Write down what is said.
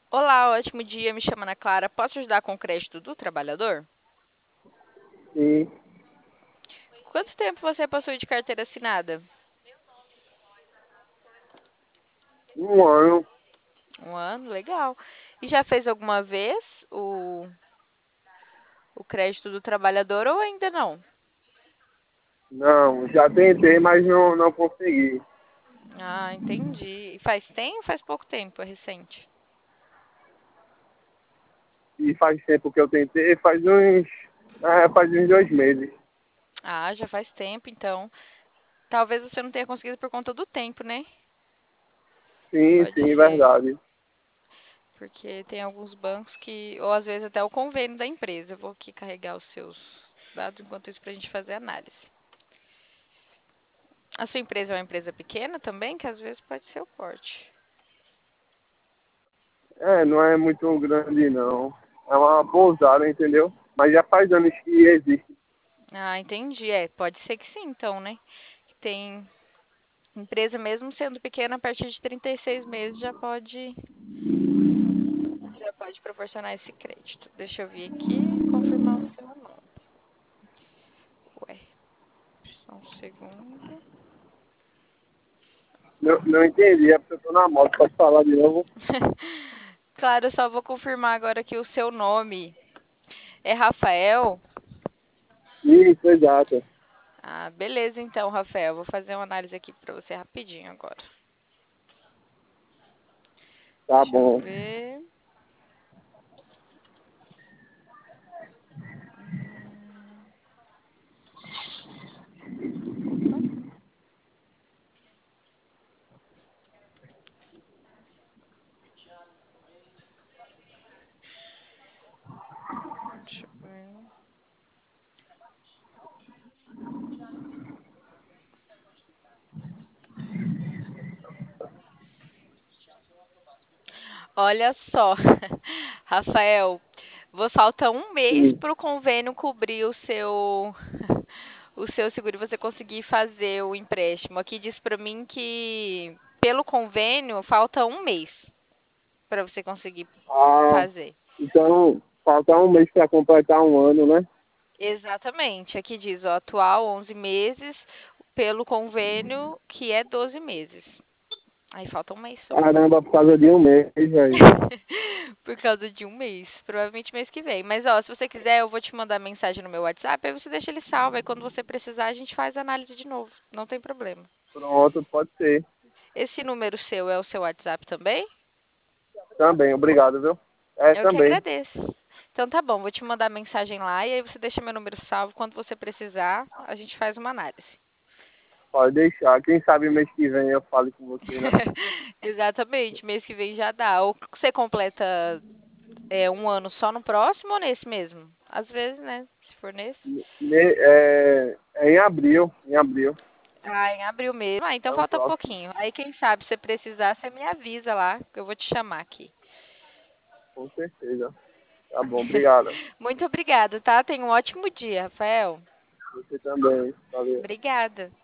Olá, ótimo dia. Me chamo Ana Clara. Posso ajudar com o crédito do trabalhador? Sim, Quanto tempo você possui de carteira assinada? um ano. Um ano, legal. E já fez alguma vez o crédito do trabalhador ou ainda não? Não, já tentei, mas não consegui. Ah, entendi. E faz tempo ou faz pouco tempo? É recente? E faz tempo que eu tentei, faz uns 2 meses. Ah, já faz tempo, então. Talvez você não tenha conseguido por conta do tempo, né? Sim, Pode sim, ser. verdade. Porque tem alguns bancos que, ou às vezes até o convênio da empresa. Eu vou aqui carregar os seus dados enquanto isso para a gente fazer a análise. A sua empresa é uma empresa pequena também, que às vezes pode ser o porte. É, não é muito grande não. É uma pousada, entendeu? Mas já faz anos que existe. Ah, entendi. É, pode ser que sim, então, né? Que tem empresa mesmo sendo pequena, a partir de 36 meses já pode proporcionar esse crédito. Deixa eu vir aqui e confirmar o seu nome. Ué, só um segundo. Não entendi, é porque eu tô na moto, pode falar de novo? Claro, eu só vou confirmar agora que o seu nome é Rafael. Isso, exato. Ah, beleza então, Rafael. Vou fazer uma análise aqui para você rapidinho agora. Tá Deixa eu bom. ver. Hum, opa, deixa eu ver. Olha só, Rafael, falta um mês Sim. para o convênio cobrir o seu seguro e você conseguir fazer o empréstimo. Aqui diz para mim que pelo convênio falta um mês para você conseguir Ah, fazer. então falta um mês para completar um ano, né? Exatamente. Aqui diz, ó, atual 11 meses, pelo convênio que é 12 meses. Aí falta um mês só. Caramba, por causa de um mês, velho. Por causa de um mês. Provavelmente mês que vem. Mas, ó, se você quiser, eu vou te mandar mensagem no meu WhatsApp, aí você deixa ele salvo. Aí quando você precisar, a gente faz a análise de novo. Não tem problema. Pronto, pode ser. Esse número seu é o seu WhatsApp também? Também, obrigado, viu? É, Eu que também. agradeço. Então tá bom, vou te mandar mensagem lá e aí você deixa meu número salvo. Quando você precisar, a gente faz uma análise. Pode deixar. Quem sabe mês que vem eu falo com você, né? Exatamente, mês que vem já dá. Ou você completa um ano só no próximo ou nesse mesmo? Às vezes, né? Se for nesse. É em abril, em abril. Ah, em abril mesmo. Ah, então É o falta próximo. pouquinho. Aí, quem sabe, se você precisar, você me avisa lá, que eu vou te chamar aqui. Com certeza. Tá bom, obrigado. Muito obrigada, tá? Tenha um ótimo dia, Rafael. Você também. Valeu. Obrigada.